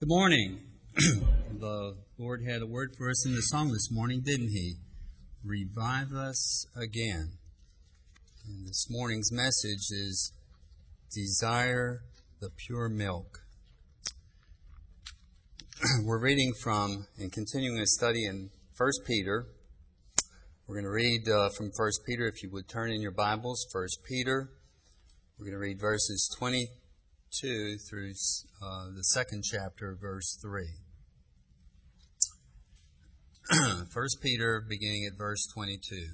Good morning. The Lord had a word for us in the song this morning, didn't He? Revive us again. And this morning's message is Desire the Pure Milk. We're reading from and continuing a study in 1 Peter. We're going to read from 1 Peter, if you would turn in your Bibles, 1 Peter. We're going to read verses 22 through the second chapter, verse 3. 1 Peter, beginning at verse 22.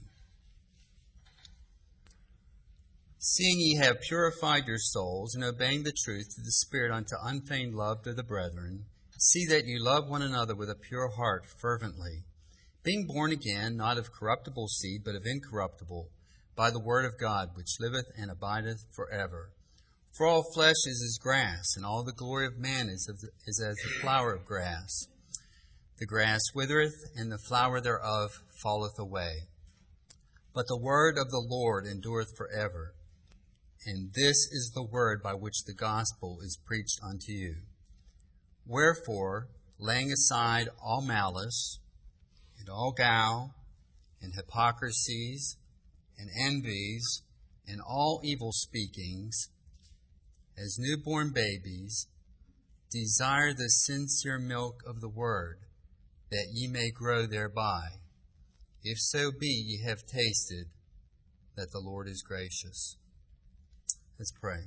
Seeing ye have purified your souls, and obeying the truth through the Spirit unto unfeigned love to the brethren, see that you love one another with a pure heart fervently, being born again, not of corruptible seed, but of incorruptible, by the word of God, which liveth and abideth forever. For all flesh is as grass, and all the glory of man is as the flower of grass. The grass withereth, and the flower thereof falleth away. But the word of the Lord endureth forever. And this is the word by which the gospel is preached unto you. Wherefore, laying aside all malice, and all guile, and hypocrisies, and envies, and all evil speakings, as newborn babies, desire the sincere milk of the word, that ye may grow thereby, if so be ye have tasted that the Lord is gracious. Let's pray.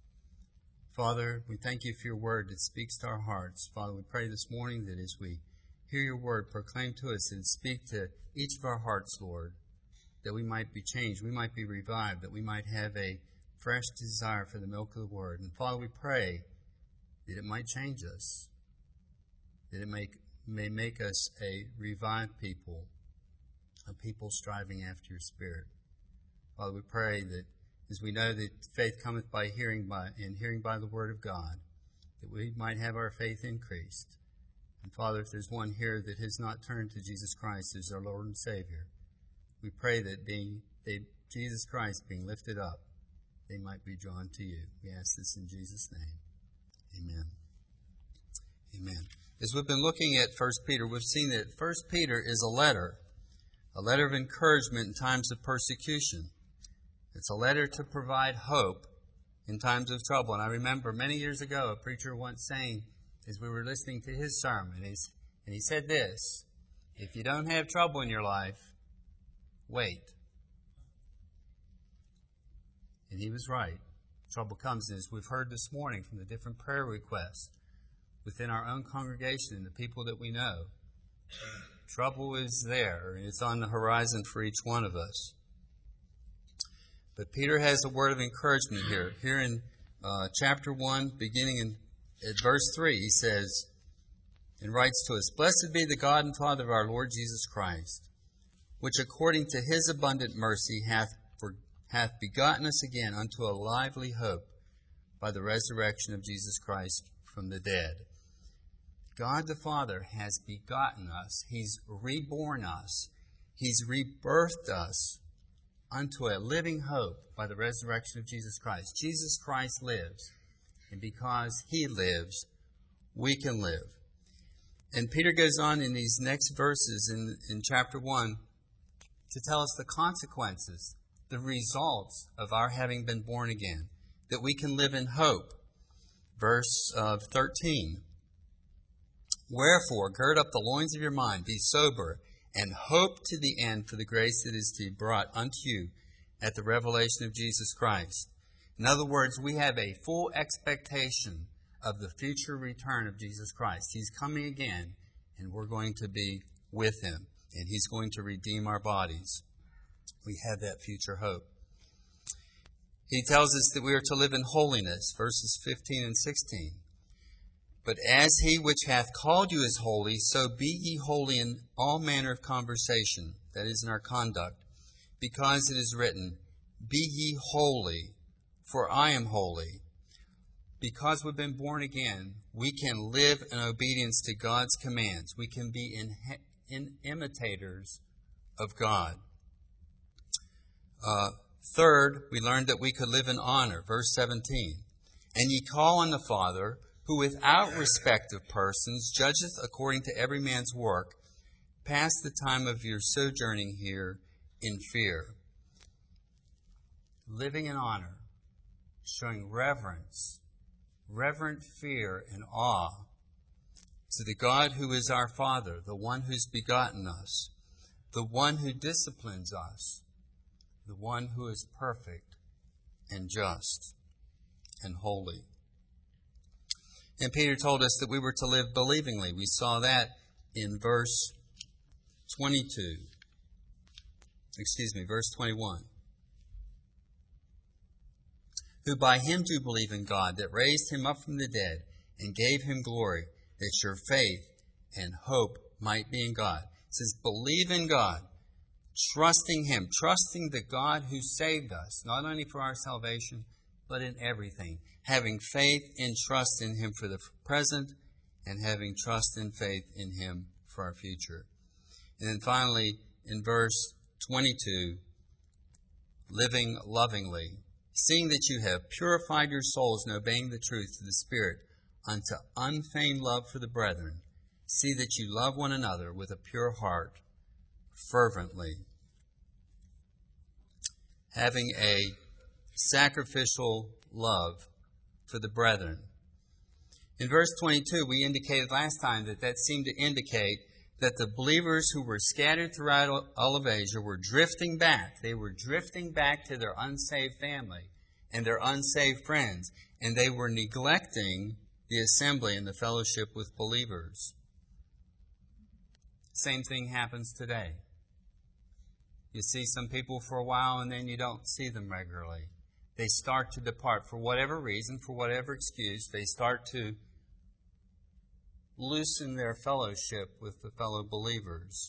Father, we thank you for your word that speaks to our hearts. Father, we pray this morning that as we hear your word proclaimed to us, and speak to each of our hearts, Lord, that we might be changed, we might be revived, that we might have a fresh desire for the milk of the word. And Father, we pray that it might change us, that it may make us a revived people, a people striving after your Spirit. Father, we pray that as we know that faith cometh by hearing, and hearing by the word of God, that we might have our faith increased. And Father, if there's one here that has not turned to Jesus Christ as our Lord and Savior, we pray that Jesus Christ being lifted up, they might be drawn to you. We ask this in Jesus' name. Amen. Amen. As we've been looking at 1 Peter, we've seen that 1 Peter is a letter of encouragement in times of persecution. It's a letter to provide hope in times of trouble. And I remember many years ago, a preacher once saying, as we were listening to his sermon, and he said this: if you don't have trouble in your life, wait. And he was right. Trouble comes, as we've heard this morning from the different prayer requests within our own congregation and the people that we know. Trouble is there. It's on the horizon for each one of us. But Peter has a word of encouragement here. Here in chapter 1, beginning at verse 3, he says, and writes to us, Blessed be the God and Father of our Lord Jesus Christ, which according to his abundant mercy hath begotten us again unto a lively hope by the resurrection of Jesus Christ from the dead. God the Father has begotten us. He's reborn us. He's rebirthed us unto a living hope by the resurrection of Jesus Christ. Jesus Christ lives, and because he lives, we can live. And Peter goes on in these next verses in chapter 1 to tell us the consequences, the results of our having been born again, that we can live in hope. Verse 13, Wherefore, gird up the loins of your mind, be sober, and hope to the end for the grace that is to be brought unto you at the revelation of Jesus Christ. In other words, we have a full expectation of the future return of Jesus Christ. He's coming again, and we're going to be with him, and he's going to redeem our bodies. We have that future hope. He tells us that we are to live in holiness, verses 15 and 16. But as he which hath called you is holy, so be ye holy in all manner of conversation, that is, in our conduct, because it is written, Be ye holy, for I am holy. Because we've been born again, we can live in obedience to God's commands. We can be imitators of God. Third, we learned that we could live in honor. Verse 17. And ye call on the Father, who without respect of persons judgeth according to every man's work, pass the time of your sojourning here in fear. Living in honor, showing reverence, reverent fear and awe to the God who is our Father, the one who's begotten us, the one who disciplines us, the one who is perfect and just and holy. And Peter told us that we were to live believingly. We saw that in verse 21. Who by him do believe in God, that raised him up from the dead and gave him glory, that your faith and hope might be in God. It says, believe in God, trusting him, trusting the God who saved us, not only for our salvation, but in everything. Having faith and trust in him for the present, and having trust and faith in him for our future. And then finally, in verse 22, living lovingly, seeing that you have purified your souls in obeying the truth to the Spirit, unto unfeigned love for the brethren, see that you love one another with a pure heart, fervently. Having a sacrificial love for the brethren. In verse 22, we indicated last time that seemed to indicate that the believers who were scattered throughout all of Asia were drifting back. They were drifting back to their unsaved family and their unsaved friends, and they were neglecting the assembly and the fellowship with believers. Same thing happens today. You see some people for a while and then you don't see them regularly. They start to depart for whatever reason, for whatever excuse. They start to loosen their fellowship with the fellow believers.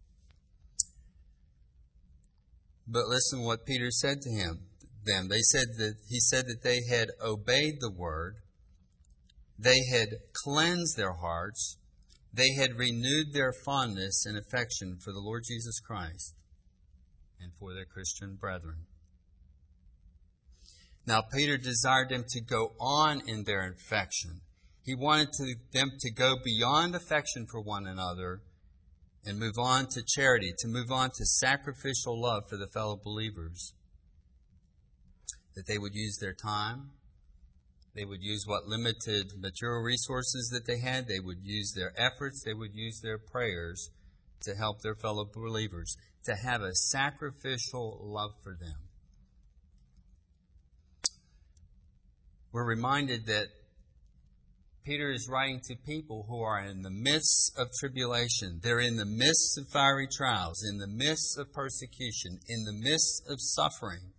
But listen what Peter said to them. He said that they had obeyed the word, they had cleansed their hearts, they had renewed their fondness and affection for the Lord Jesus Christ and for their Christian brethren. Now, Peter desired them to go on in their affection. He wanted them to go beyond affection for one another and move on to charity, to move on to sacrificial love for the fellow believers. That they would use their time, they would use what limited material resources that they had, they would use their efforts, they would use their prayers to help their fellow believers, to have a sacrificial love for them. We're reminded that Peter is writing to people who are in the midst of tribulation. They're in the midst of fiery trials, in the midst of persecution, in the midst of suffering.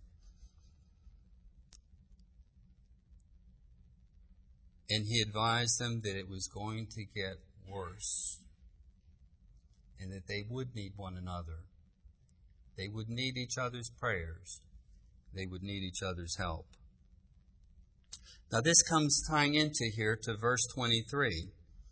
And he advised them that it was going to get worse and that they would need one another. They would need each other's prayers. They would need each other's help. Now this comes tying into here to verse 23.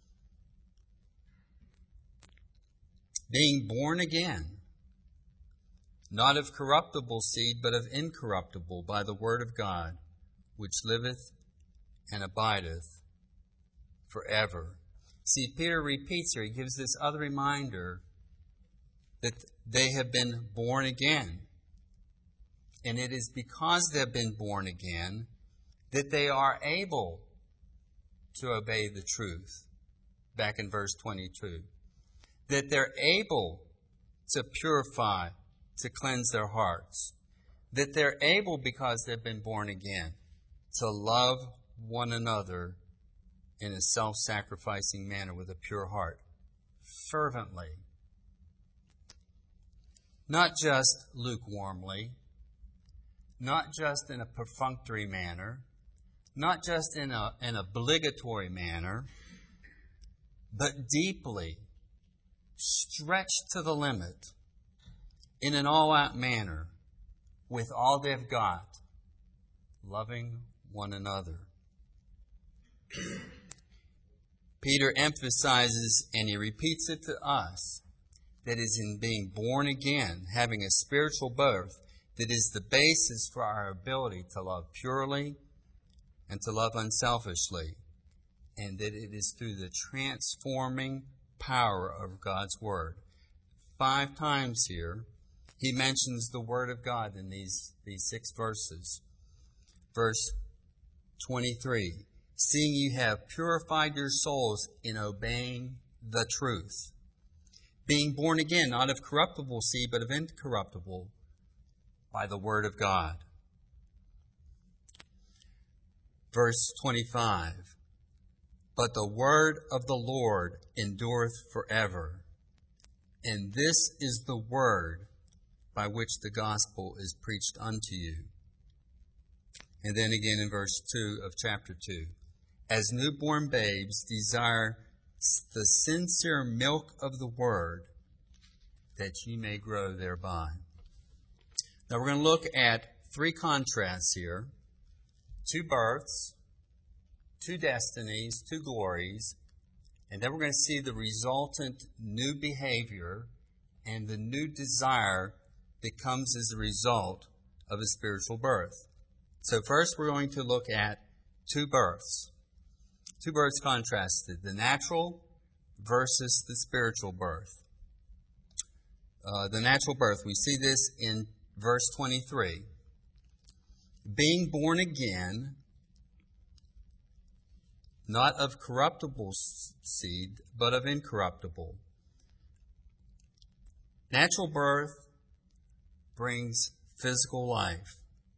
Being born again, not of corruptible seed, but of incorruptible, by the word of God, which liveth and abideth forever. See, Peter repeats here, he gives this other reminder that they have been born again. And it is because they've been born again that they are able to obey the truth, back in verse 22. That they're able to purify, to cleanse their hearts. That they're able, because they've been born again, to love one another in a self-sacrificing manner with a pure heart, fervently. Not just lukewarmly, not just in a perfunctory manner, not just in an obligatory manner, but deeply, stretched to the limit, in an all-out manner, with all they've got, loving one another. Peter emphasizes, and he repeats it to us, that is in being born again, having a spiritual birth, that is the basis for our ability to love purely and to love unselfishly. and that it is through the transforming power of God's Word. 5 times here, he mentions the Word of God in these 6 verses. Verse 23, seeing you have purified your souls in obeying the truth, being born again, not of corruptible seed, but of incorruptible, by the Word of God. Verse 25, but the word of the Lord endureth forever. And this is the word by which the gospel is preached unto you. And then again in verse 2 of chapter 2, as newborn babes desire the sincere milk of the word, that ye may grow thereby. Now we're going to look at 3 contrasts here. 2 births, 2 destinies, 2 glories, and then we're going to see the resultant new behavior and the new desire that comes as a result of a spiritual birth. So first we're going to look at 2 births. 2 births contrasted, the natural versus the spiritual birth. The natural birth, we see this in verse 23. Being born again, not of corruptible seed, but of incorruptible. Natural birth brings physical life.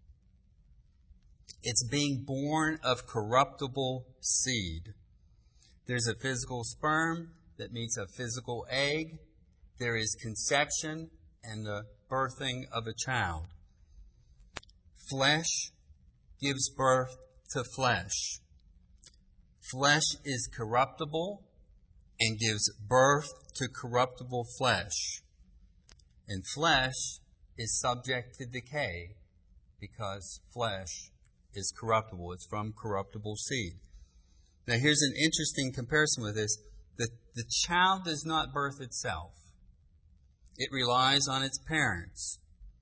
It's being born of corruptible seed. There's a physical sperm that meets a physical egg. There is conception and the birthing of a child. Flesh gives birth to flesh. Flesh is corruptible and gives birth to corruptible flesh. And flesh is subject to decay because flesh is corruptible. It's from corruptible seed. Now here's an interesting comparison with this. The child does not birth itself. It relies on its parents.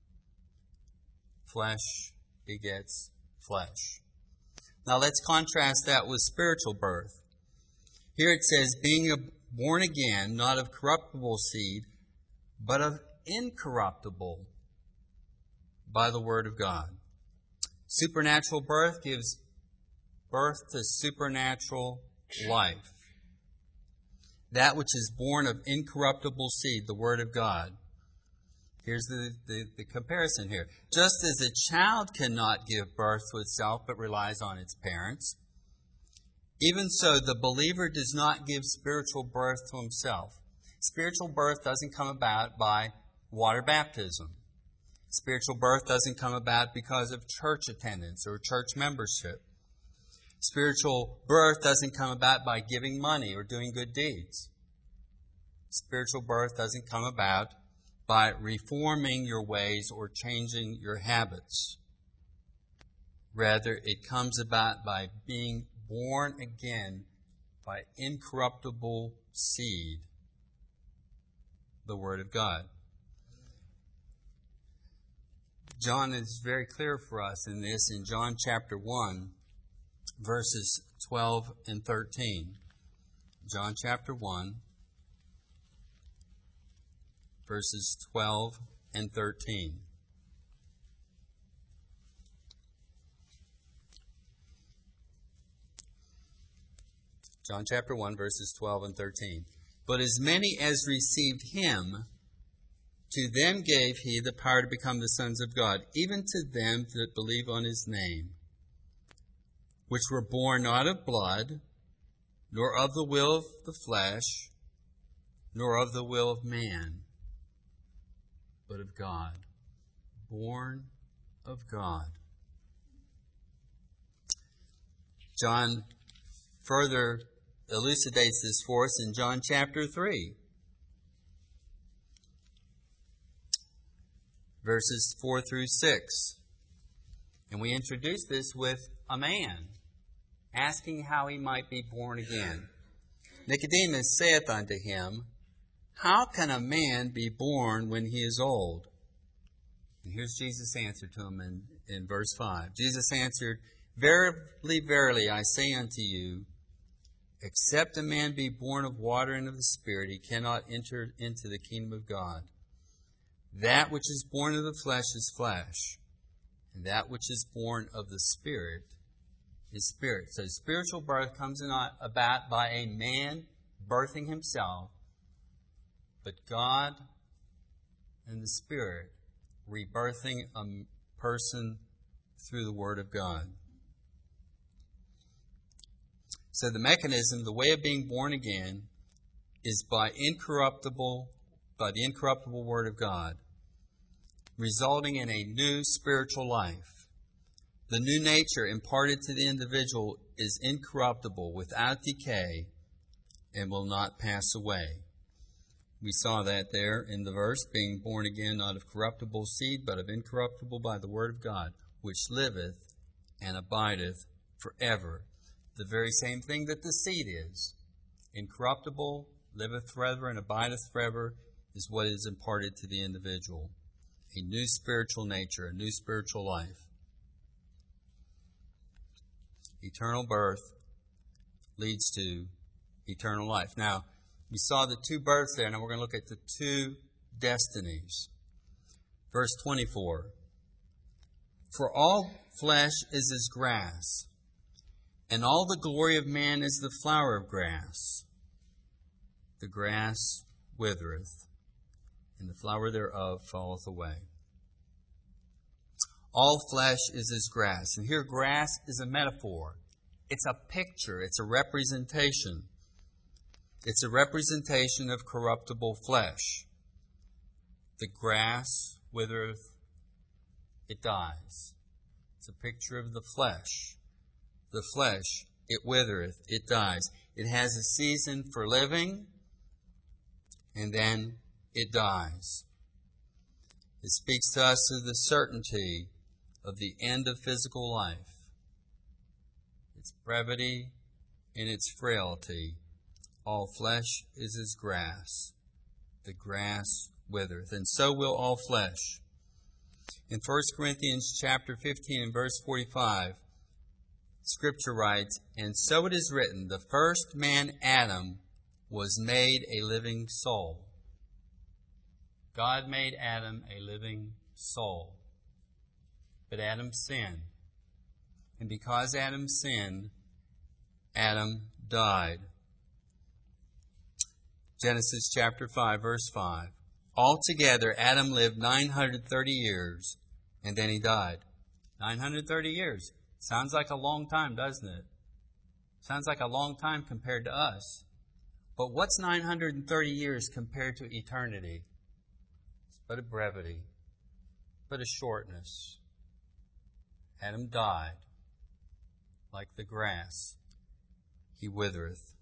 Flesh begets flesh. Now let's contrast that with spiritual birth. Here it says, being born again, not of corruptible seed, but of incorruptible, by the Word of God. Supernatural birth gives birth to supernatural life. That which is born of incorruptible seed, the Word of God. Here's the comparison here. Just as a child cannot give birth to itself but relies on its parents, even so the believer does not give spiritual birth to himself. Spiritual birth doesn't come about by water baptism. Spiritual birth doesn't come about because of church attendance or church membership. Spiritual birth doesn't come about by giving money or doing good deeds. Spiritual birth doesn't come about by reforming your ways or changing your habits. Rather, it comes about by being born again by incorruptible seed, the Word of God. John is very clear for us in this in John chapter 1, verses 12 and 13. John chapter 1, verses 12 and 13. John chapter 1, verses 12 and 13. But as many as received him, to them gave he the power to become the sons of God, even to them that believe on his name, which were born not of blood, nor of the will of the flesh, nor of the will of man, but of God. Born of God. John further elucidates this for us in John chapter 3, verses 4 through 6. And we introduce this with a man asking how he might be born again. Nicodemus saith unto him, how can a man be born when he is old? And here's Jesus' answer to him in verse 5. Jesus answered, verily, verily, I say unto you, Except a man be born of water and of the Spirit, he cannot enter into the kingdom of God. That which is born of the flesh is flesh, and that which is born of the Spirit is spirit. So spiritual birth comes about by a man birthing himself, but God and the Spirit rebirthing a person through the Word of God. So the mechanism, the way of being born again, is by the incorruptible Word of God, resulting in a new spiritual life. The new nature imparted to the individual is incorruptible, without decay, and will not pass away. We saw that there in the verse, being born again not of corruptible seed, but of incorruptible by the Word of God, which liveth and abideth forever. The very same thing that the seed is. Incorruptible, liveth forever, and abideth forever is what is imparted to the individual. A new spiritual nature, a new spiritual life. Eternal birth leads to eternal life. Now, we saw the two births there. Now we're going to look at the two destinies. Verse 24. For all flesh is as grass, and all the glory of man is the flower of grass. The grass withereth, and the flower thereof falleth away. All flesh is as grass. And here grass is a metaphor. It's a picture. It's a representation. It's a representation of corruptible flesh. The grass withereth, it dies. It's a picture of the flesh. The flesh, it withereth, it dies. It has a season for living, and then it dies. It speaks to us of the certainty of the end of physical life, its brevity and its frailty. All flesh is as grass. The grass withereth, and so will all flesh. In 1 Corinthians chapter 15 and verse 45, Scripture writes, and so it is written, the first man, Adam, was made a living soul. God made Adam a living soul. But Adam sinned. And because Adam sinned, Adam died. Genesis chapter 5, verse 5. Altogether, Adam lived 930 years, and then he died. 930 years. Sounds like a long time, doesn't it? Sounds like a long time compared to us. But what's 930 years compared to eternity? It's but a brevity, but a shortness. Adam died like the grass. He withereth.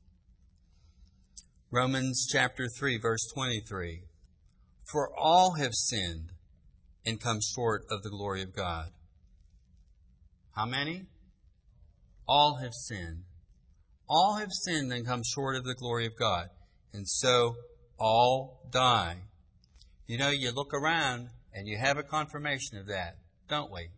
Romans chapter 3, verse 23. For all have sinned and come short of the glory of God. How many? All have sinned. All have sinned and come short of the glory of God. And so all die. You know, you look around and you have a confirmation of that, don't we?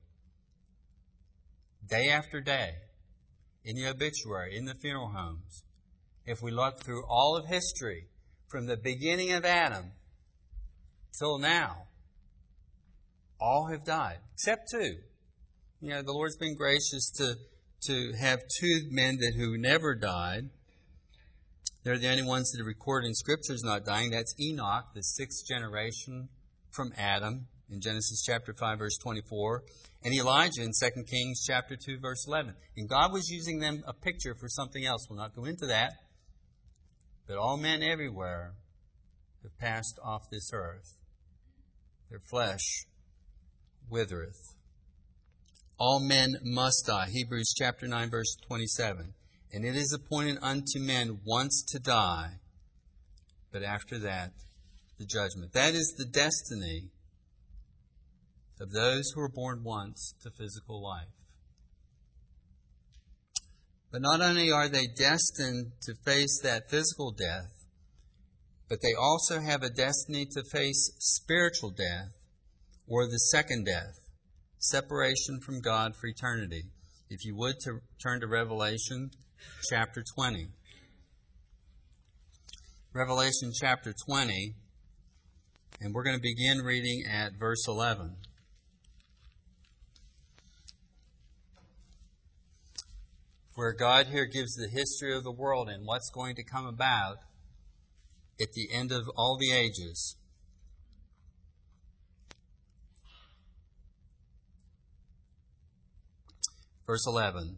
Day after day, in the obituary, in the funeral homes, if we look through all of history, from the beginning of Adam till now, all have died, except two. You know, the Lord's been gracious to have two men who never died. They're the only ones that are recorded in Scriptures not dying. That's Enoch, the sixth generation from Adam, in Genesis chapter 5, verse 24, and Elijah in 2 Kings chapter 2, verse 11. And God was using them a picture for something else. We'll not go into that. But all men everywhere have passed off this earth. Their flesh withereth. All men must die. Hebrews chapter 9, verse 27. And it is appointed unto men once to die, but after that, the judgment. That is the destiny of those who are born once to physical life. But not only are they destined to face that physical death, but they also have a destiny to face spiritual death, or the second death, separation from God for eternity. If you would, to turn to Revelation chapter 20. Revelation chapter 20, and we're going to begin reading at verse 11. Where God here gives the history of the world and what's going to come about at the end of all the ages. Verse 11.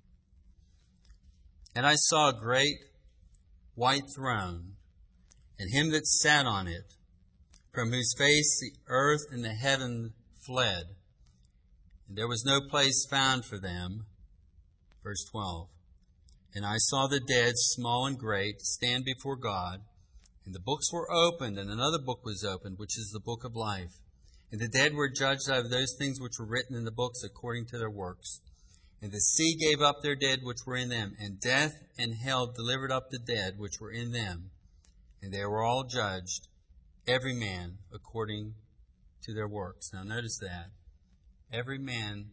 And I saw a great white throne, and him that sat on it, from whose face the earth and the heaven fled, and there was no place found for them. Verse 12. And I saw the dead, small and great, stand before God, and the books were opened, and another book was opened, which is the book of life. And the dead were judged out of those things which were written in the books according to their works. And the sea gave up their dead which were in them, and death and hell delivered up the dead which were in them. And they were all judged, every man according to their works. Now notice that. Every man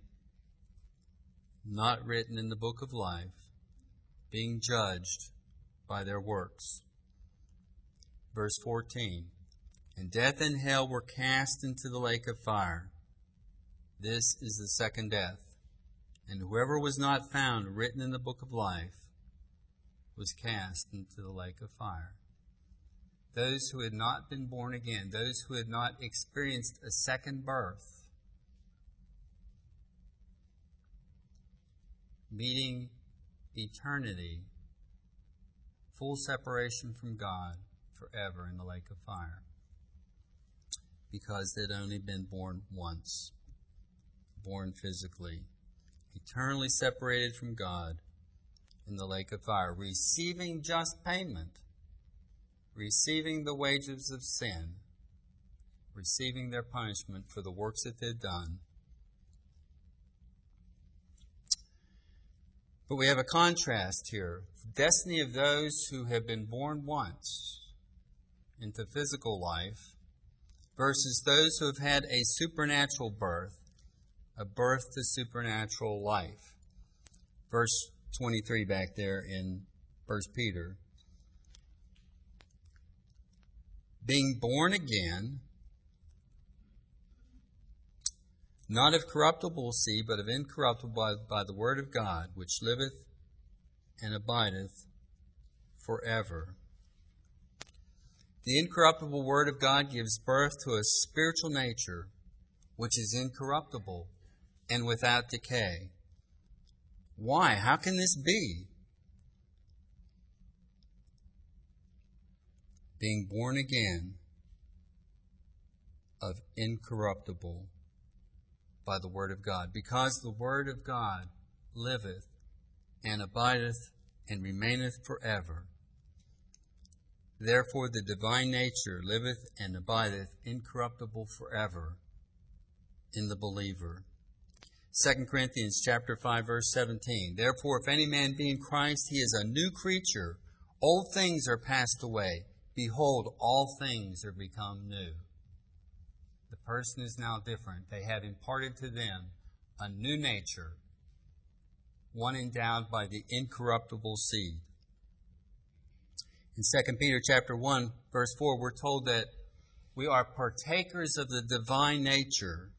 not written in the book of life, being judged by their works. Verse 14. And death and hell were cast into the lake of fire. This is the second death. And whoever was not found written in the book of life was cast into the lake of fire. Those who had not been born again, those who had not experienced a second birth, meeting eternity, full separation from God forever in the lake of fire, because they'd only been born once, born physically, eternally separated from God in the lake of fire, receiving just payment, receiving the wages of sin, receiving their punishment for the works that they'd done. But we have a contrast here. The destiny of those who have been born once into physical life versus those who have had a supernatural birth, a birth to supernatural life. Verse 23 back there in 1 Peter. Being born again, not of corruptible seed, but of incorruptible by the word of God, which liveth and abideth forever. The incorruptible word of God gives birth to a spiritual nature which is incorruptible and without decay. Why? How can this be? Being born again of incorruptible by the word of God. Because the word of God liveth and abideth and remaineth forever. Therefore the divine nature liveth and abideth incorruptible forever in the believer. 2 Corinthians chapter 5, verse 17. Therefore, if any man be in Christ, he is a new creature. Old things are passed away. Behold, all things are become new. The person is now different. They have imparted to them a new nature, one endowed by the incorruptible seed. In 2 Peter chapter 1, verse 4, we're told that we are partakers of the divine nature.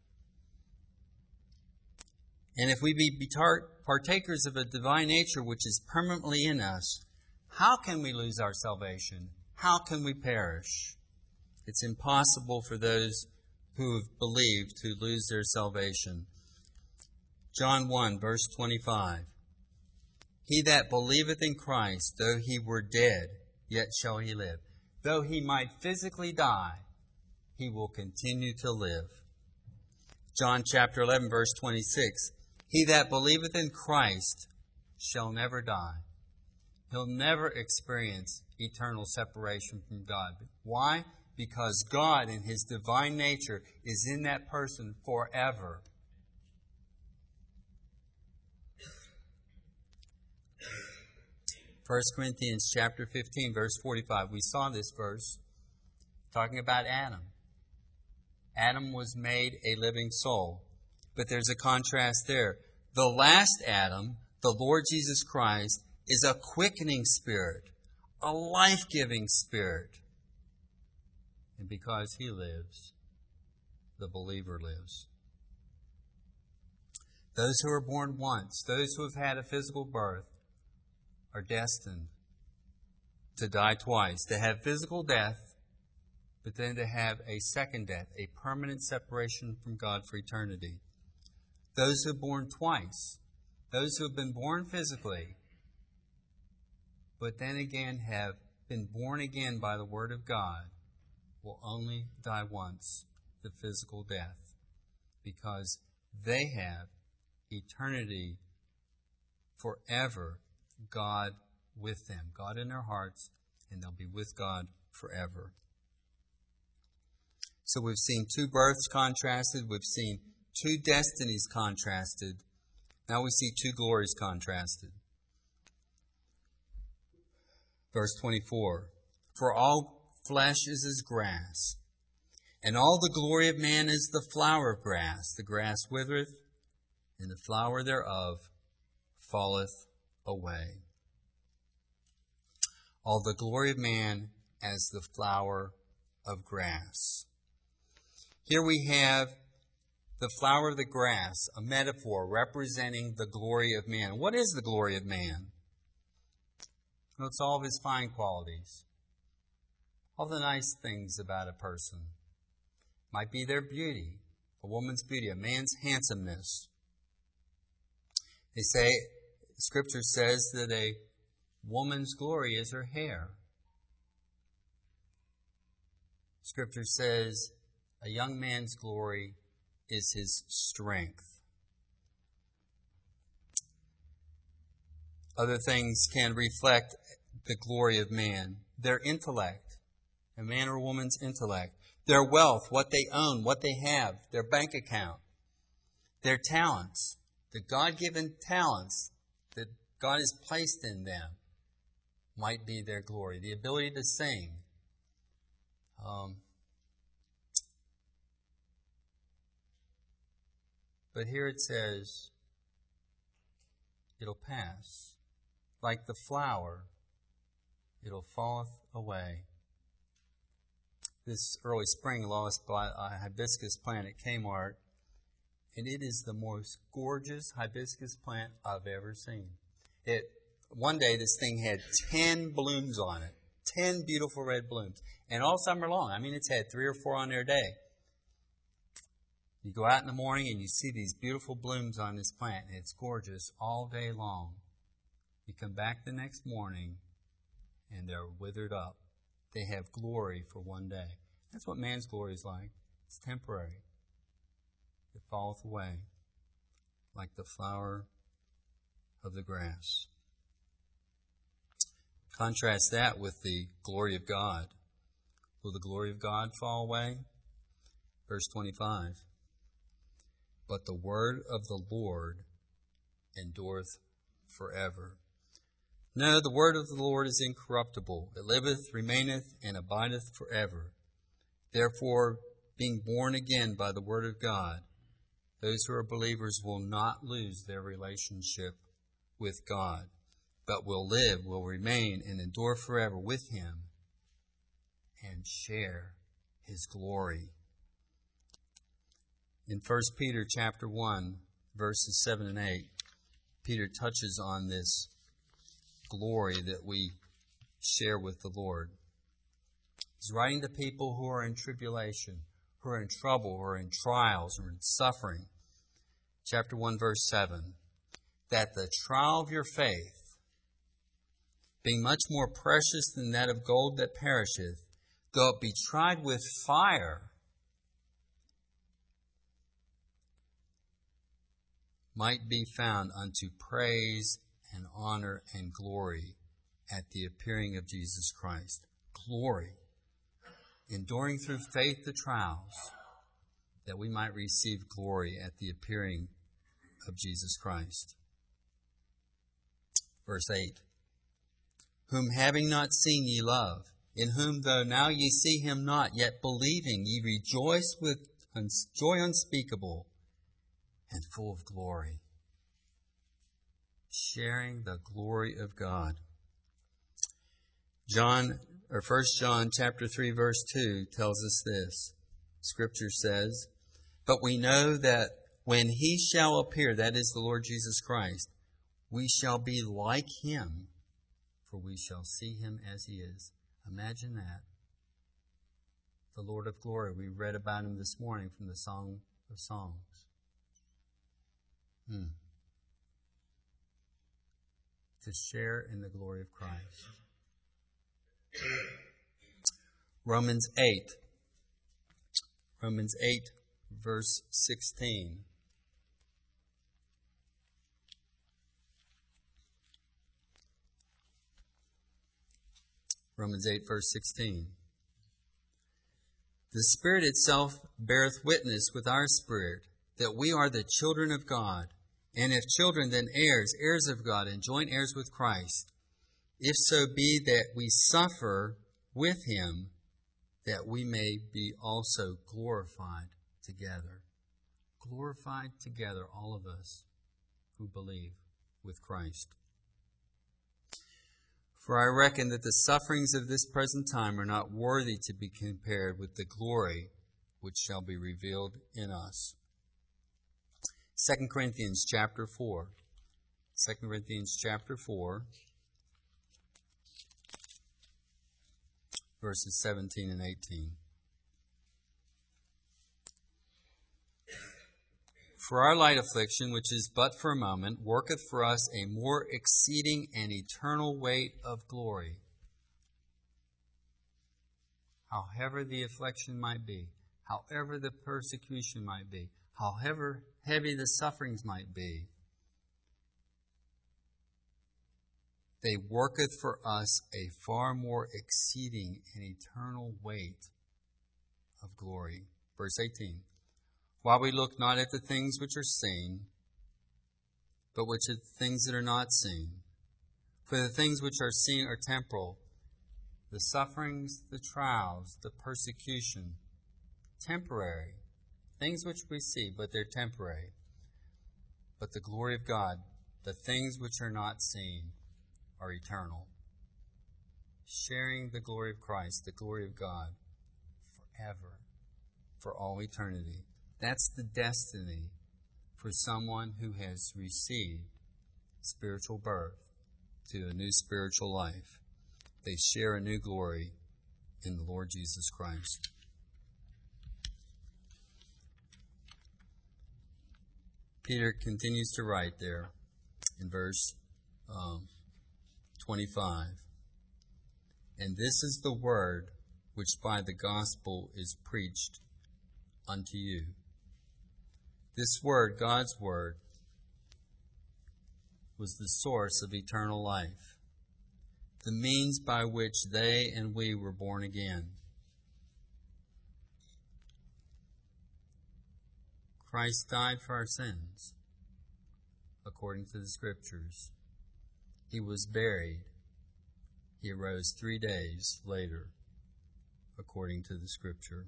And if we be partakers of a divine nature which is permanently in us, how can we lose our salvation? How can we perish? It's impossible for those who have believed to lose their salvation. John 1, verse 25. He that believeth in Christ, though he were dead, yet shall he live. Though he might physically die, he will continue to live. John chapter 11, verse 26. He that believeth in Christ shall never die. He'll never experience eternal separation from God. Why? Because God in His divine nature is in that person forever. First Corinthians chapter 15, verse 45. We saw this verse talking about Adam. Adam was made a living soul. But there's a contrast there. The last Adam, the Lord Jesus Christ, is a quickening spirit, a life-giving Spirit. And because He lives, the believer lives. Those who are born once, those who have had a physical birth, are destined to die twice, to have physical death, but then to have a second death, a permanent separation from God for eternity. Those who are born twice, those who have been born physically, but then again have been born again by the Word of God, will only die once, the physical death, because they have eternity forever, God with them, God in their hearts, and they'll be with God forever. So we've seen two births contrasted, we've seen two destinies contrasted, now we see two glories contrasted. Verse 24, for all flesh is as grass, and all the glory of man is the flower of grass. The grass withereth, and the flower thereof falleth away. All the glory of man as the flower of grass. Here we have the flower of the grass, a metaphor representing the glory of man. What is the glory of man? Well, it's all of his fine qualities. All the nice things about a person. Might be their beauty, a woman's beauty, a man's handsomeness. They say, Scripture says that a woman's glory is her hair. Scripture says a young man's glory is his strength. Other things can reflect the glory of man. Their intellect, a man or woman's intellect. Their wealth, what they own, what they have, their bank account. Their talents, the God-given talents that God has placed in them might be their glory. The ability to sing. But here it says, it'll pass. Like the flower, it'll falleth away. This early spring lost by a hibiscus plant at Kmart, and it is the most gorgeous hibiscus plant I've ever seen. One day this thing had 10 blooms on it, 10 beautiful red blooms, and all summer long. I mean, it's had 3 or 4 on their day. You go out in the morning and you see these beautiful blooms on this plant, and it's gorgeous all day long. You come back the next morning, and they're withered up. They have glory for one day. That's what man's glory is like. It's temporary. It falleth away like the flower of the grass. Contrast that with the glory of God. Will the glory of God fall away? Verse 25. But the word of the Lord endureth forever. No, the word of the Lord is incorruptible. It liveth, remaineth, and abideth forever. Therefore, being born again by the word of God, those who are believers will not lose their relationship with God, but will live, will remain, and endure forever with Him and share His glory. In 1 Peter chapter 1, verses 7 and 8, Peter touches on this glory that we share with the Lord. He's writing to people who are in tribulation, who are in trouble, who are in trials, who are in suffering. Chapter 1, verse 7, that the trial of your faith, being much more precious than that of gold that perisheth, though it be tried with fire, might be found unto praise and honor and glory at the appearing of Jesus Christ. Glory. Enduring through faith the trials, that we might receive glory at the appearing of Jesus Christ. Verse 8. Whom having not seen ye love, in whom though now ye see Him not, yet believing ye rejoice with joy unspeakable and full of glory. Sharing the glory of God. 1 John chapter 3 verse 2 tells us this. Scripture says, "But we know that when he shall appear, that is the Lord Jesus Christ, we shall be like him, for we shall see him as he is." Imagine that. The Lord of glory. We read about him this morning from the Song of Songs. To share in the glory of Christ. Romans 8 verse 16. Romans 8 verse 16. "The Spirit itself beareth witness with our spirit that we are the children of God. And if children, then heirs, heirs of God, and joint heirs with Christ. If so be that we suffer with him, that we may be also glorified together." Glorified together, all of us who believe with Christ. "For I reckon that the sufferings of this present time are not worthy to be compared with the glory which shall be revealed in us." 2 Corinthians chapter 4. 2 Corinthians chapter 4, verses 17 and 18. "For our light affliction, which is but for a moment, worketh for us a more exceeding and eternal weight of glory." However the affliction might be, however the persecution might be, however heavy the sufferings might be, they worketh for us a far more exceeding and eternal weight of glory. Verse 18. "While we look not at the things which are seen, but which are the things that are not seen. For the things which are seen are temporal, the sufferings, the trials, the persecution, temporary. Things which we see, but they're temporary. But the glory of God, the things which are not seen, are eternal." Sharing the glory of Christ, the glory of God, forever, for all eternity. That's the destiny for someone who has received spiritual birth to a new spiritual life. They share a new glory in the Lord Jesus Christ. Peter continues to write there in verse 25. "And this is the word which by the gospel is preached unto you." This word, God's word, was the source of eternal life, the means by which they and we were born again. Christ died for our sins, according to the Scriptures. He was buried. He arose 3 days later, according to the Scripture.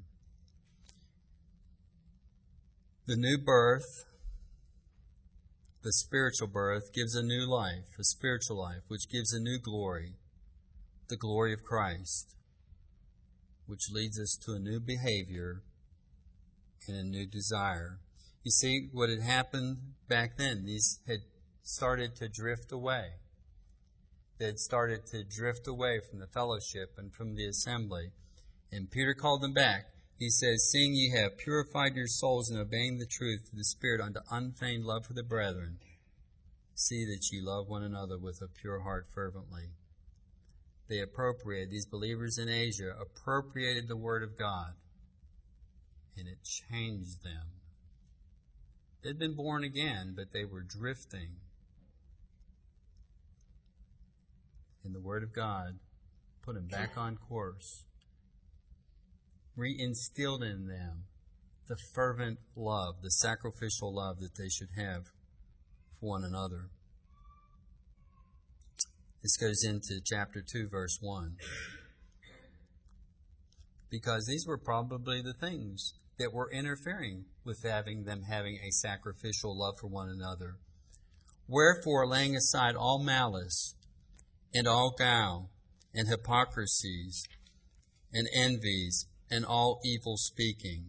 The new birth, the spiritual birth, gives a new life, a spiritual life, which gives a new glory, the glory of Christ, which leads us to a new behavior and a new desire. You see, what had happened back then, these had started to drift away. They had started to drift away from the fellowship and from the assembly. And Peter called them back. He says, "Seeing ye have purified your souls in obeying the truth to the Spirit unto unfeigned love for the brethren, see that ye love one another with a pure heart fervently." These believers in Asia appropriated the Word of God, and it changed them. They'd been born again, but they were drifting. And the Word of God put them back on course, reinstilled in them the fervent love, the sacrificial love that they should have for one another. This goes into chapter 2, verse 1. Because these were probably the things that were interfering with them having a sacrificial love for one another. "Wherefore, laying aside all malice and all guile, and hypocrisies and envies and all evil speaking.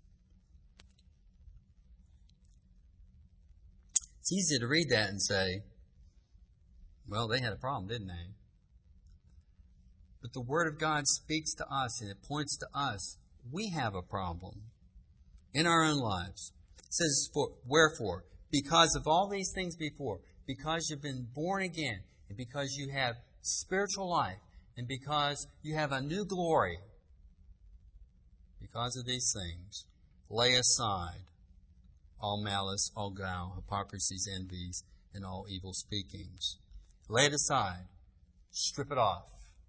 It's easy to read that and say, well, they had a problem, didn't they? But the Word of God speaks to us and it points to us. We have a problem in our own lives. It says, wherefore, because of all these things before, because you've been born again, and because you have spiritual life, and because you have a new glory, because of these things, lay aside all malice, all guile, hypocrisies, envies, and all evil speakings. Lay it aside. Strip it off.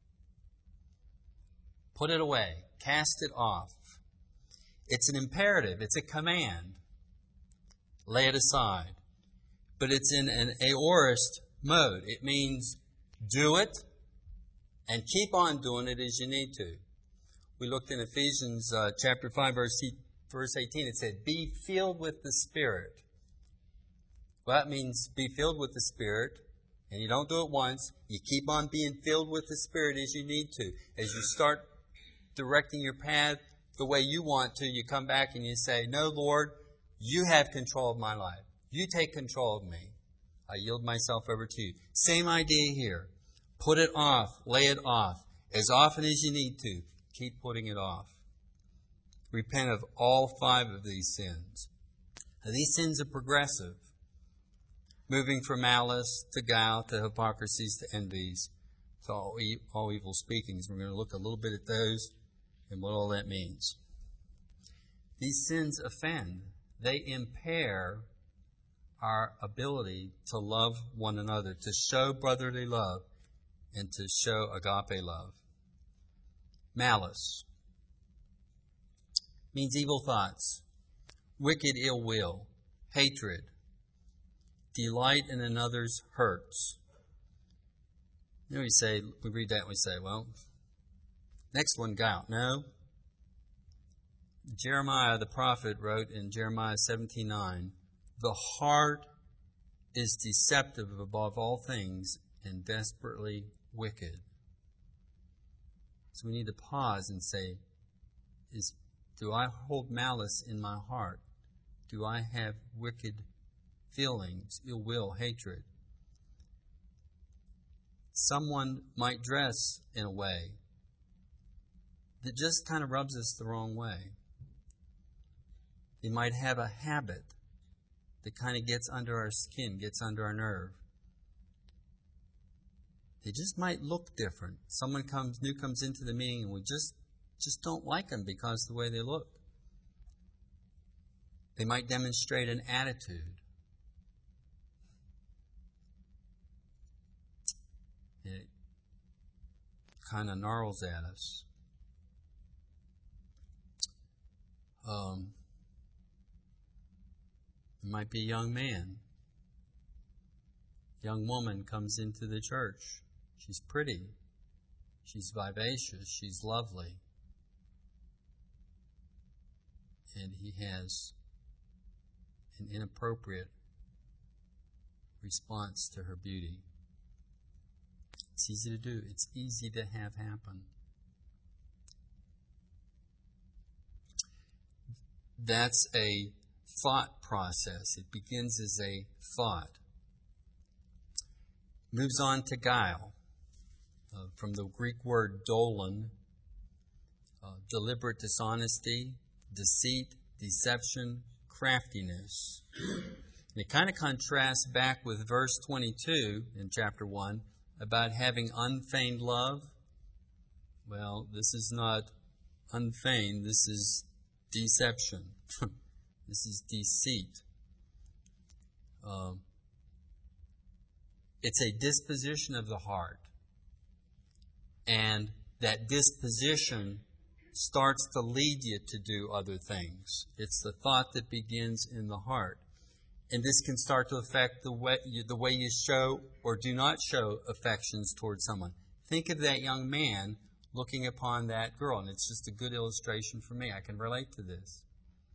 Put it away. Cast it off. It's an imperative. It's a command. Lay it aside. But it's in an aorist mode. It means do it and keep on doing it as you need to. We looked in Ephesians chapter 5, verse 18. It said, be filled with the Spirit. Well, that means be filled with the Spirit. And you don't do it once. You keep on being filled with the Spirit as you need to. As you start directing your path the way you want to, you come back and you say, no, Lord, you have control of my life. You take control of me. I yield myself over to you. Same idea here. Put it off. Lay it off. As often as you need to, keep putting it off. Repent of all 5 of these sins. Now, these sins are progressive. Moving from malice to guile to hypocrisies to envies to all evil speakings. We're going to look a little bit at those and what all that means. These sins offend. They impair our ability to love one another, to show brotherly love, and to show agape love. Malice means evil thoughts, wicked ill will, hatred, delight in another's hurts. You know, we read that and we say, well, next one, guile. No. Jeremiah the prophet wrote in Jeremiah 17:9, the heart is deceptive above all things and desperately wicked. So we need to pause and say, do I hold malice in my heart? Do I have wicked feelings, ill will, hatred? Someone might dress in a way that just kind of rubs us the wrong way. They might have a habit that kind of gets under our skin, gets under our nerve. They just might look different. Someone new comes into the meeting and we just don't like them because of the way they look. They might demonstrate an attitude. It kind of gnarls at us. It might be a young man. Young woman comes into the church. She's pretty. She's vivacious. She's lovely. And he has an inappropriate response to her beauty. It's easy to do. It's easy to have happen. That's a thought process. It begins as a thought. Moves on to guile, from the Greek word dolon, deliberate dishonesty, deceit, deception, craftiness. And it kind of contrasts back with verse 22 in chapter 1 about having unfeigned love. Well, this is not unfeigned. This is deception. This is deceit. It's a disposition of the heart. And that disposition starts to lead you to do other things. It's the thought that begins in the heart. And this can start to affect the way you show or do not show affections towards someone. Think of that young man looking upon that girl, and it's just a good illustration for me. I can relate to this.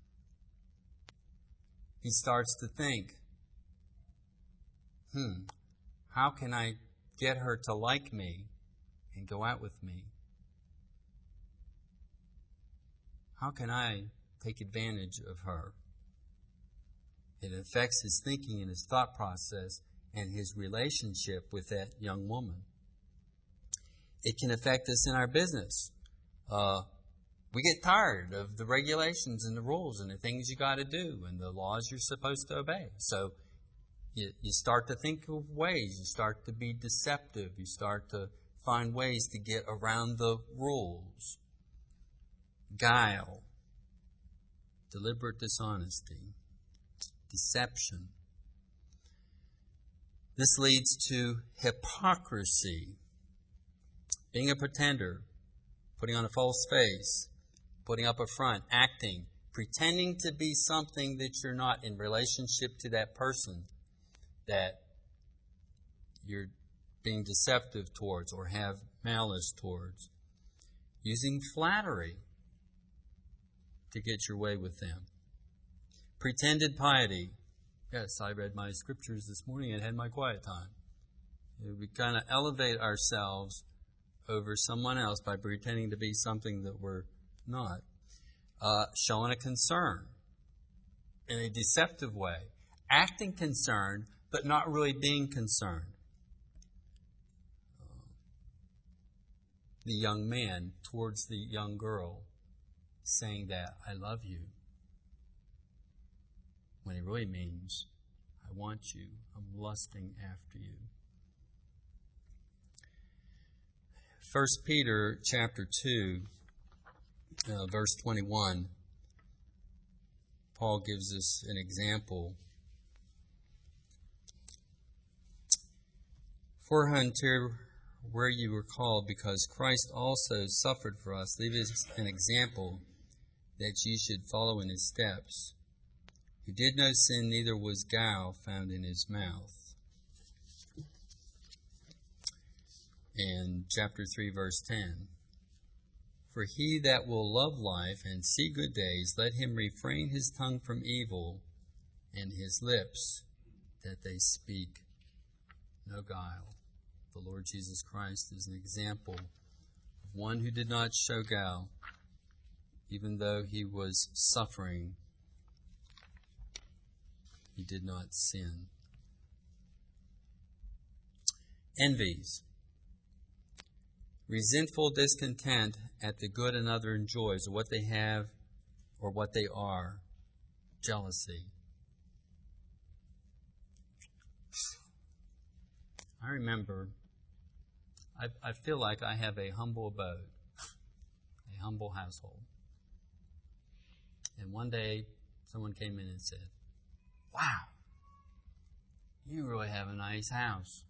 He starts to think, how can I get her to like me? and go out with me? How can I take advantage of her? It affects his thinking and his thought process and his relationship with that young woman. It can affect us in our business. We get tired of the regulations and the rules and the things you got to do and the laws you're supposed to obey. So you start to think of ways. You start to be deceptive. You start to find ways to get around the rules. Guile, deliberate dishonesty, deception. This leads to hypocrisy, being a pretender, putting on a false face, putting up a front, acting, pretending to be something that you're not in relationship to that person that you're being deceptive towards or have malice towards. Using flattery to get your way with them. Pretended piety. Yes, I read my scriptures this morning and had my quiet time. We kind of elevate ourselves over someone else by pretending to be something that we're not. Showing a concern in a deceptive way. Acting concerned, but not really being concerned. The young man towards the young girl saying that, I love you, when he really means, I want you, I'm lusting after you. 1 Peter chapter 2, verse 21, Paul gives us an example. For unto where you were called, because Christ also suffered for us, leave us an example that ye should follow in his steps, who did no sin, neither was guile found in his mouth. And chapter 3, verse 10. For he that will love life and see good days, let him refrain his tongue from evil, and his lips that they speak no guile. The Lord Jesus Christ is an example of one who did not show guile, even though he was suffering. He did not sin. Envies. Resentful discontent at the good another enjoys, or what they have, or what they are. Jealousy. I remember, I feel like I have a humble abode, a humble household. And one day, someone came in and said, wow, you really have a nice house.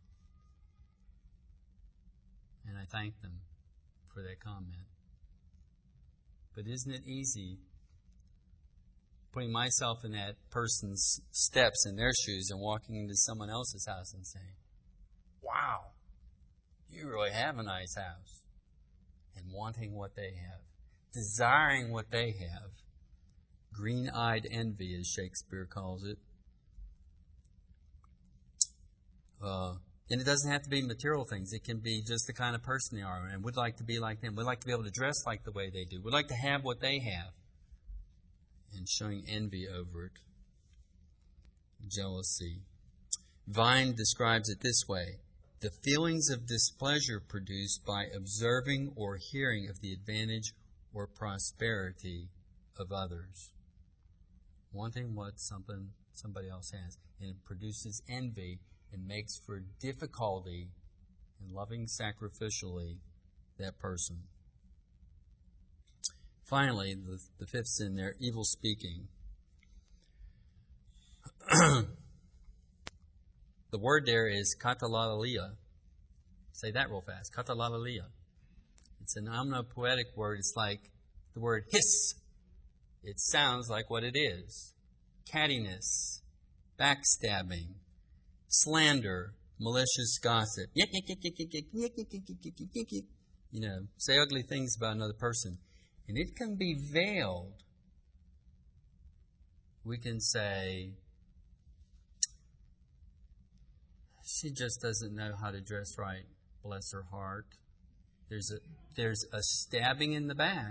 And I thanked them for that comment. But isn't it easy putting myself in that person's steps, in their shoes, and walking into someone else's house and saying, wow, you really have a nice house. And wanting what they have. Desiring what they have. Green-eyed envy, as Shakespeare calls it. And it doesn't have to be material things. It can be just the kind of person they are, and would like to be like them. Would like to be able to dress like the way they do. Would like to have what they have. And showing envy over it. Jealousy. Vine describes it this way. The feelings of displeasure produced by observing or hearing of the advantage or prosperity of others. Wanting what somebody else has. And it produces envy and makes for difficulty in loving sacrificially that person. Finally, the fifth sin there, evil speaking. The word there is katalalalia. Say that real fast. Katalalalia. It's an omnipoetic word. It's like the word hiss. It sounds like what it is. Cattiness, backstabbing, slander, malicious gossip. Say ugly things about another person. And it can be veiled. We can say, she just doesn't know how to dress right. Bless her heart. There's a stabbing in the back,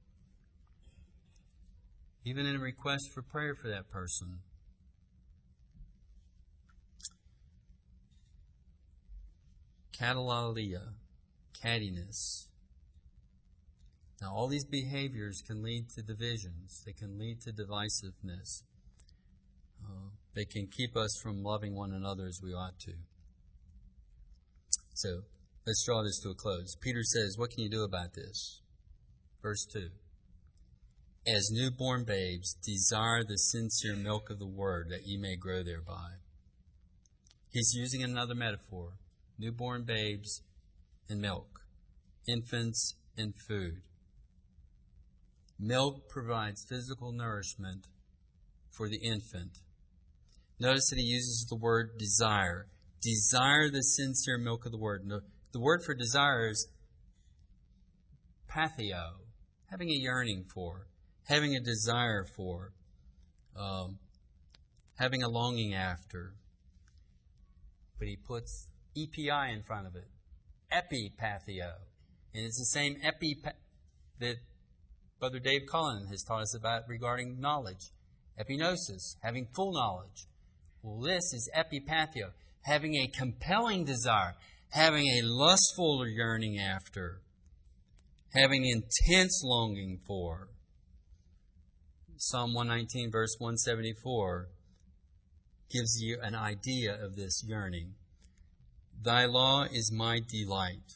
even in a request for prayer for that person. Catalalia, cattiness. Now, all these behaviors can lead to divisions. They can lead to divisiveness. They can keep us from loving one another as we ought to. So, let's draw this to a close. Peter says, what can you do about this? Verse 2. As newborn babes, desire the sincere milk of the word, that ye may grow thereby. He's using another metaphor. Newborn babes and milk. Infants and food. Milk provides physical nourishment for the infant. Notice that he uses the word desire. Desire the sincere milk of the word. The word for desire is patheo, having a yearning for, having a desire for, having a longing after. But he puts EPI in front of it, epipatheo. And it's the same that Brother Dave Cullen has taught us about regarding knowledge. Epignosis, having full knowledge. Well, this is epipatheo, having a compelling desire, having a lustful yearning after, having intense longing for. Psalm 119, verse 174, gives you an idea of this yearning. Thy law is my delight.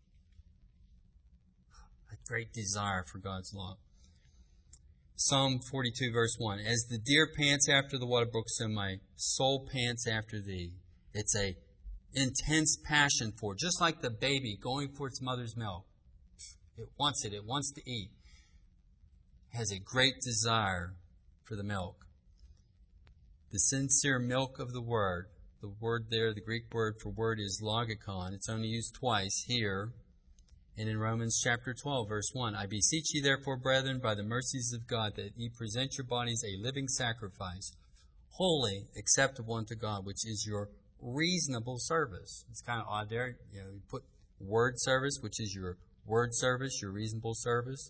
A great desire for God's law. Psalm 42, verse 1. As the deer pants after the water brook, so my soul pants after thee. It's a intense passion for it, just like the baby going for its mother's milk. It wants it. It wants to eat. It has a great desire for the milk. The sincere milk of the word. The word there, the Greek word for word is logikon. It's only used twice here and in Romans chapter 12, verse 1. I beseech you therefore, brethren, by the mercies of God, that ye present your bodies a living sacrifice, holy, acceptable unto God, which is your reasonable service. It's kind of odd there. You put word service, which is your word service, your reasonable service.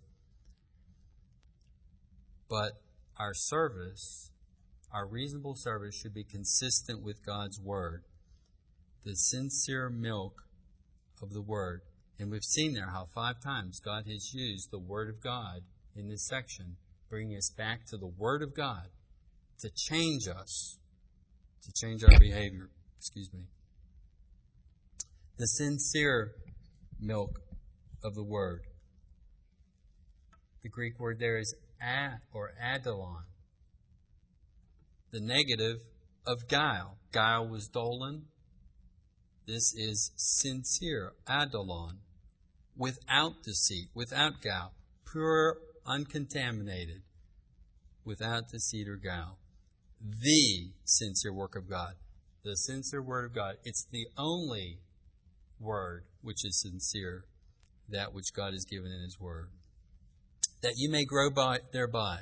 But our service, our reasonable service, should be consistent with God's word. The sincere milk of the word. And we've seen there how 5 times God has used the word of God in this section, bringing us back to the word of God to change us, to change our behavior. The sincere milk of the word. The Greek word there is or adolon. The negative of guile. Guile was dolon. This is sincere, adolon. Without deceit, without guile. Pure, uncontaminated. Without deceit or guile. The sincere work of God. The sincere word of God. It's the only word which is sincere, that which God has given in His word. That you may grow thereby.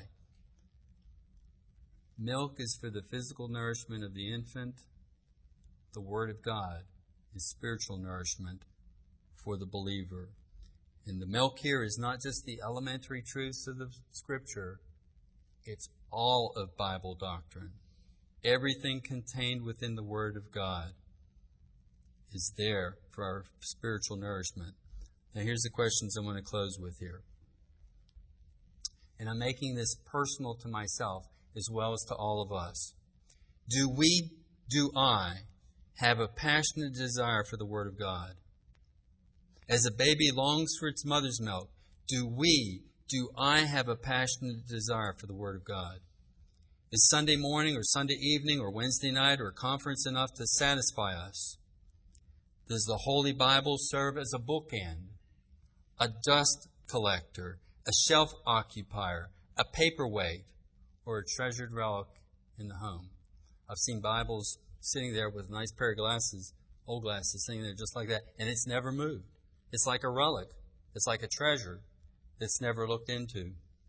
Milk is for the physical nourishment of the infant. The word of God is spiritual nourishment for the believer. And the milk here is not just the elementary truths of the Scripture. It's all of Bible doctrine. Everything contained within the Word of God is there for our spiritual nourishment. Now here's the questions I'm going to close with here. And I'm making this personal to myself as well as to all of us. Do I have a passionate desire for the Word of God? As a baby longs for its mother's milk, do I have a passionate desire for the Word of God? Is Sunday morning or Sunday evening or Wednesday night or conference enough to satisfy us? Does the Holy Bible serve as a bookend, a dust collector, a shelf occupier, a paperweight, or a treasured relic in the home? I've seen Bibles sitting there with a nice pair of glasses, old glasses, sitting there just like that, and it's never moved. It's like a relic. It's like a treasure that's never looked into.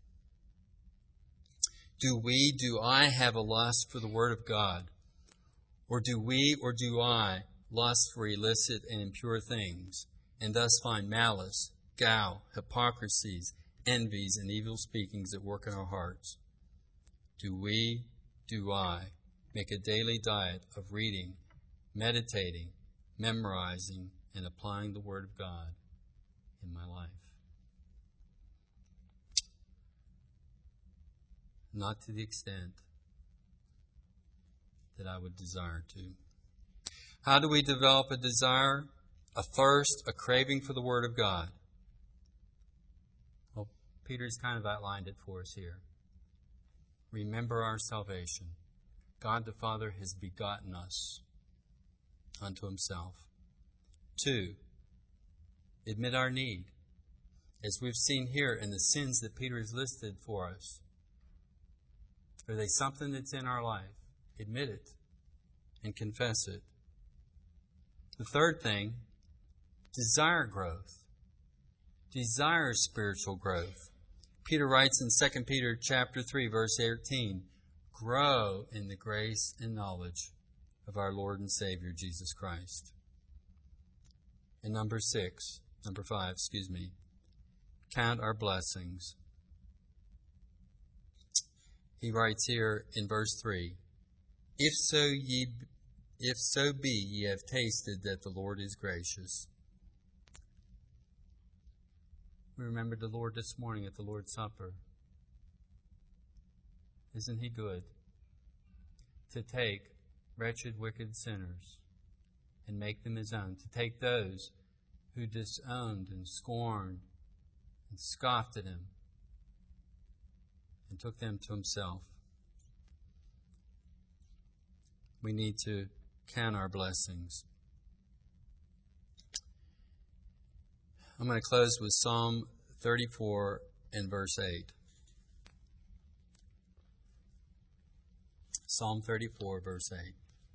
Do I have a lust for the Word of God? Or do I lust for illicit and impure things? and thus find malice, guile, hypocrisies, envies, and evil speakings at work in our hearts. Do I make a daily diet of reading, meditating, memorizing, and applying the Word of God in my life? Not to the extent that I would desire to. How do we develop a desire, a thirst, a craving for the Word of God? Well, Peter's kind of outlined it for us here. Remember our salvation. God the Father has begotten us unto Himself. 2, admit our need. As we've seen here in the sins that Peter has listed for us. Are they something that's in our life? Admit it and confess it. The third thing, desire growth. Desire spiritual growth. Peter writes in 2 Peter chapter 3, verse 18, grow in the grace and knowledge of our Lord and Savior, Jesus Christ. And number 5, count our blessings. He writes here in verse 3, If so be ye have tasted that the Lord is gracious. We remembered the Lord this morning at the Lord's Supper. Isn't He good to take wretched, wicked sinners and make them His own? To take those who disowned and scorned and scoffed at Him and took them to Himself. We need to count our blessings. I'm going to close with Psalm 34 and verse 8. Psalm 34, verse 8.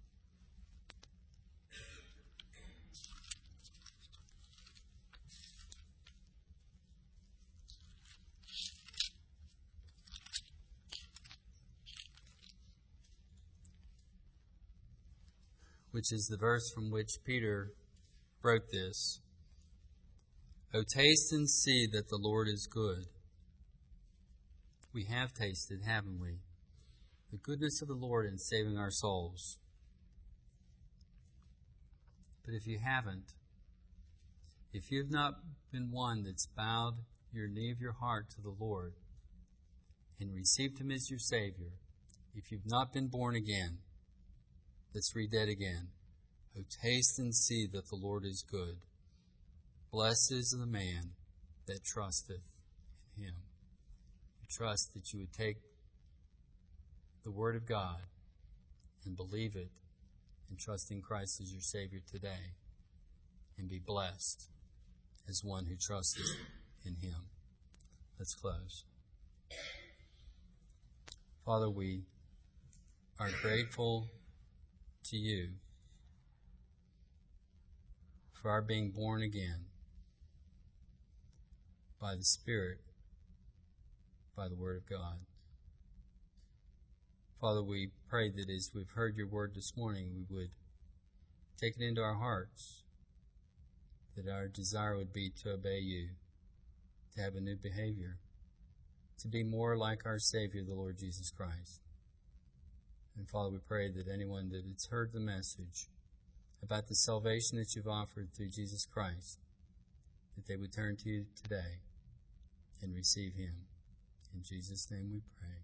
Which is the verse from which Peter wrote this. O taste and see that the Lord is good. We have tasted, haven't we? The goodness of the Lord in saving our souls. But if you haven't, if you've not been one that's bowed your knee of your heart to the Lord and received Him as your Savior, if you've not been born again, let's read that again. O taste and see that the Lord is good. Blessed is the man that trusteth in Him. I trust that you would take the Word of God and believe it and trust in Christ as your Savior today and be blessed as one who trusteth in Him. Let's close. Father, we are grateful to You for our being born again by the Spirit, by the Word of God. Father, we pray that as we've heard Your Word this morning, we would take it into our hearts, that our desire would be to obey You, to have a new behavior, to be more like our Savior, the Lord Jesus Christ. And Father, we pray that anyone that has heard the message about the salvation that You've offered through Jesus Christ, that they would turn to You today and receive Him. In Jesus' name we pray.